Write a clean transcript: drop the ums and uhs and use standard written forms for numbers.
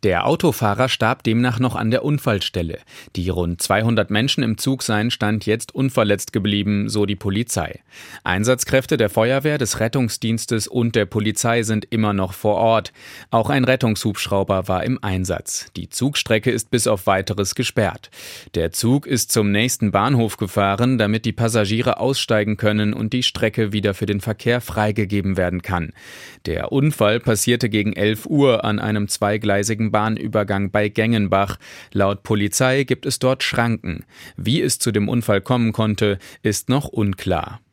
Der Autofahrer starb demnach noch an der Unfallstelle. Die rund 200 Menschen im Zug seien Stand jetzt unverletzt geblieben, so die Polizei. Einsatzkräfte der Feuerwehr, des Rettungsdienstes und der Polizei sind immer noch vor Ort. Auch ein Rettungshubschrauber war im Einsatz. Die Zugstrecke ist bis auf Weiteres gesperrt. Der Zug ist zum nächsten Bahnhof gefahren, damit die Passagiere aussteigen können und die Strecke wieder für den Verkehr freigegeben werden kann. Der Unfall passierte gegen 11 Uhr an einem zweigleisigen Bahnübergang bei Gengenbach. Laut Polizei gibt es dort Schranken. Wie es zu dem Unfall kommen konnte, ist noch unklar.